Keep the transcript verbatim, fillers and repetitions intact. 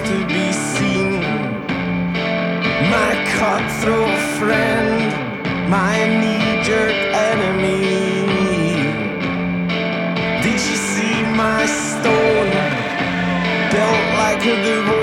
to be seen. My cutthroat friend, my knee-jerk enemy. Did you see my stone, built like a